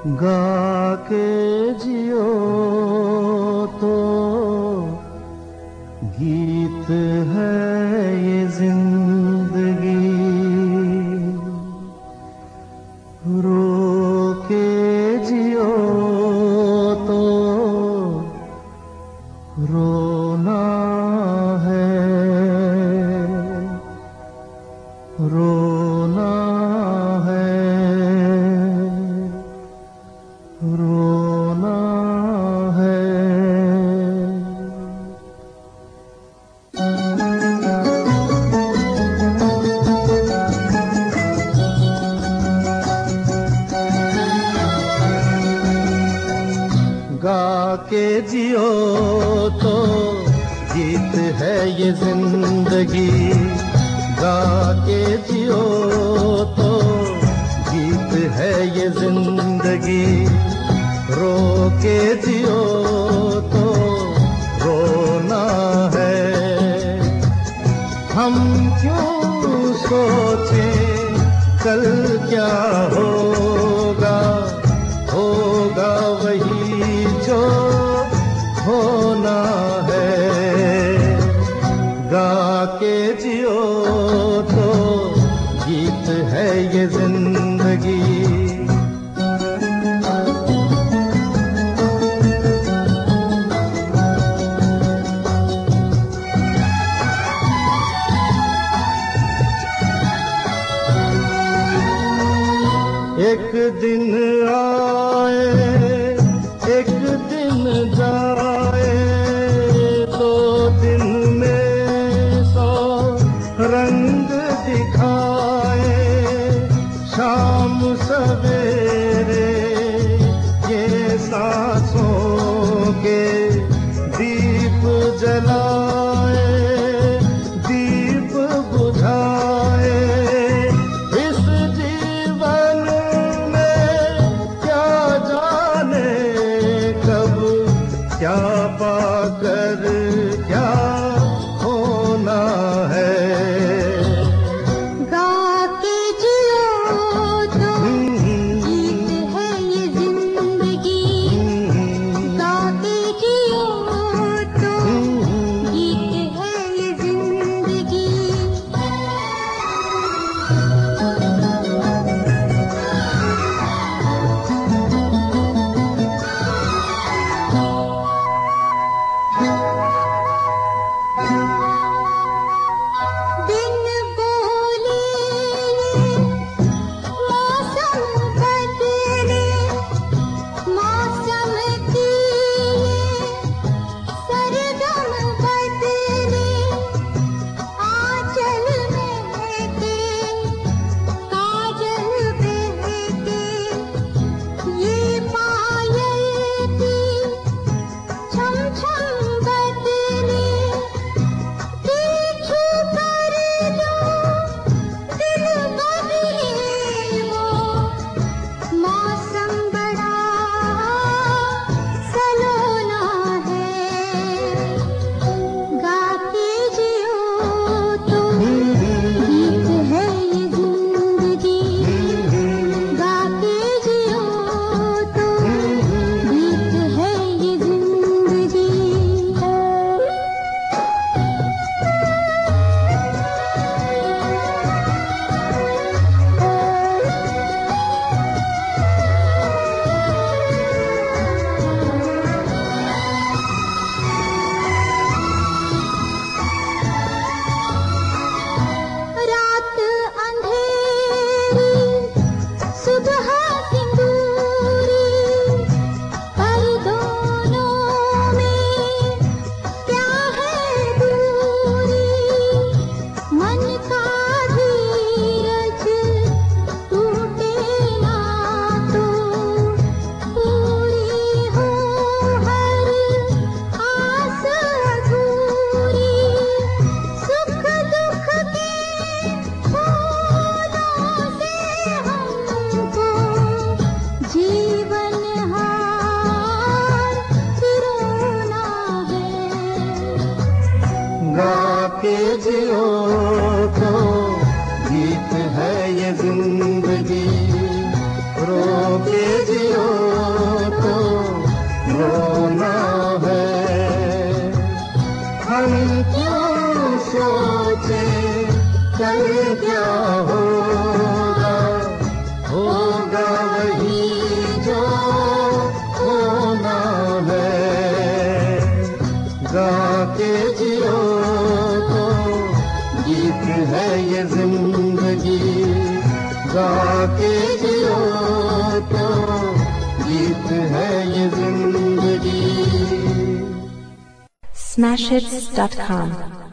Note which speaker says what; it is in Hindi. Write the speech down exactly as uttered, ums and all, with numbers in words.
Speaker 1: गा के जियो तो गीत है ये जिंदगी, रो के जियो तो रोना है, रोना है, रोना है। गा के जियो तो गीत है ये जिंदगी, गा के जियो तो गीत है ये जिंदगी, रो के जियो तो रोना है। हम क्यों सोचें कल क्या होगा, होगा वही जो होना है। गा के जियो तो गीत है ये जिंदगी। एक दिन आए एक दिन जाए, दो दिन में सौ रंग दिखाए। शाम सवेरे ये सांसों के दीप जलाए, दीप बुझाए। इस जीवन क्या पाकर क्या होना है।
Speaker 2: गा के जियो तो गीत है ये जिंदगी, गा के जियो तो गीत है ये जिंदगी।
Speaker 1: के जियो तो गीत है ये जिंदगी, रो के जियो तो रोना है। हम क्यों सोचे कल क्या होगा, होगा वही जो होना है। गा के जियो तो गीत है ये जिंदगी, गा के जियो तो गीत है ये जिंदगी।
Speaker 3: Smashhits dot com